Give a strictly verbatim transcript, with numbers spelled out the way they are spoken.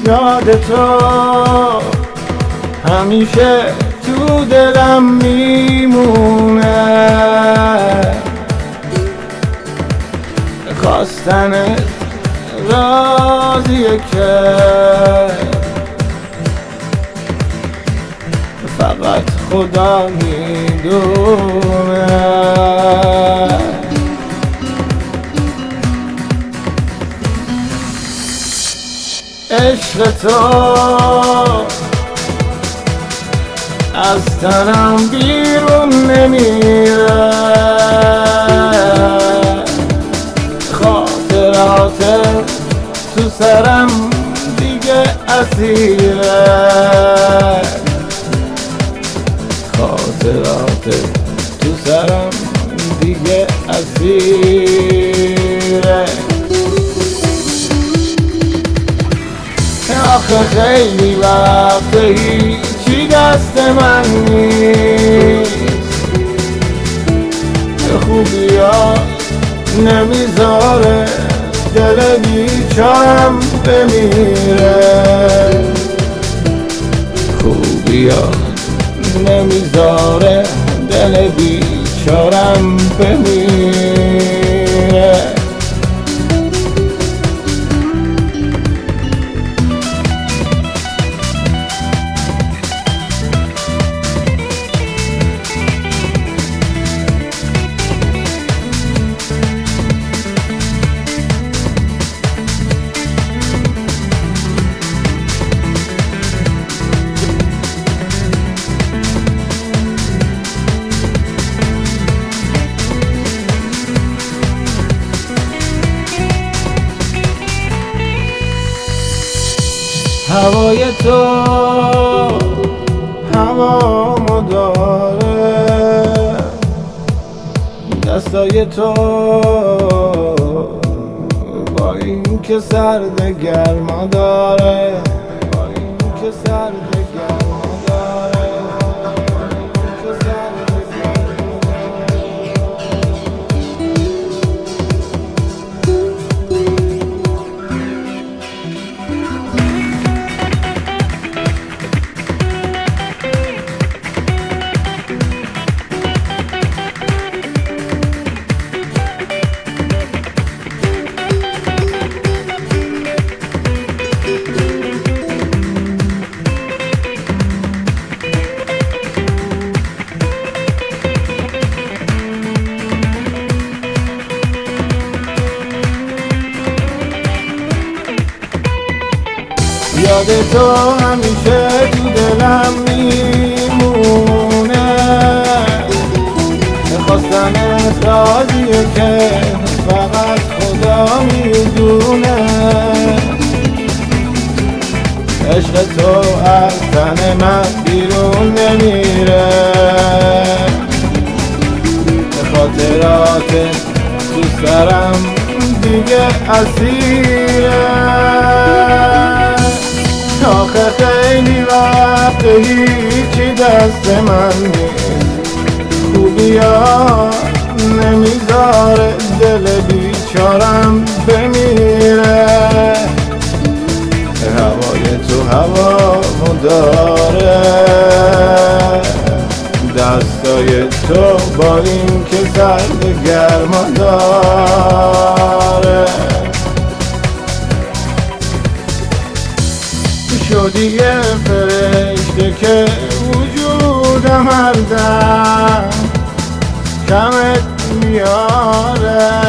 یاد تو همیشه تو دلم میمونه. خواستنت رازیه که فقط خدا میدونه. عشق تو از تنم بیرون نمیره، خاطرات تو سرم دیگه اسیره، خاطرات تو سرم دیگه اسیره. آخه خیلی وقت هیچی دست من نیست، خوبیا نمیذاره دل بیچارم بمیره، خوبیا نمیذاره دل بیچارم بمیره. هوای تو هوامو داره، دستای تو با این که سرد گرما داره، با این که سرد گرما داره، با این که سرد گرما یاد تو همیشه تو دلم میمونه، خواستنت رازیه که فقط خدا میدونه. عشق تو از تن من بیرون نمیره، خاطرات تو سرم دیگه اسیره. آخه خیلی وقت هیچی دست من نیست، خوبیا نمیذاره دل بیچارم بمیره، هوای تو هوامو داره، دستای تو با این که سرد گرما داره. شدی یه فرشته که وجودم هر دم کمت میاره،